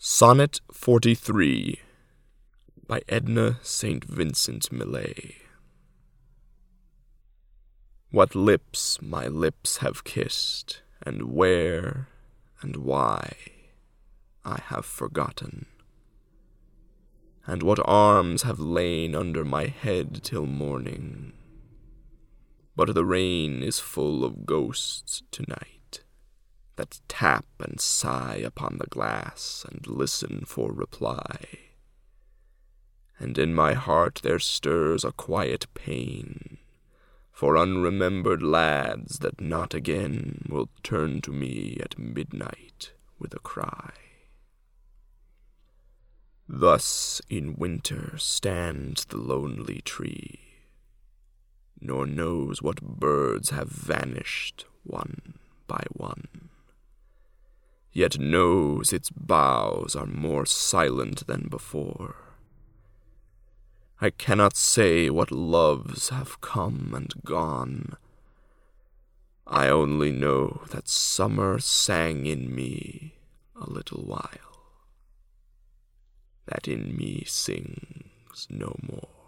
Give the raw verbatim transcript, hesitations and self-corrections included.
Sonnet forty-three by Edna Saint Vincent Millay. What lips my lips have kissed, and where and why, I have forgotten. And what arms have lain under my head till morning. But the rain is full of ghosts tonight, that tap and sigh upon the glass and listen for reply. And in my heart there stirs a quiet pain for unremembered lads that not again will turn to me at midnight with a cry. Thus in winter stands the lonely tree, nor knows what birds have vanished one by one, yet knows its boughs are more silent than before. I cannot say what loves have come and gone. I only know that summer sang in me a little while, that in me sings no more.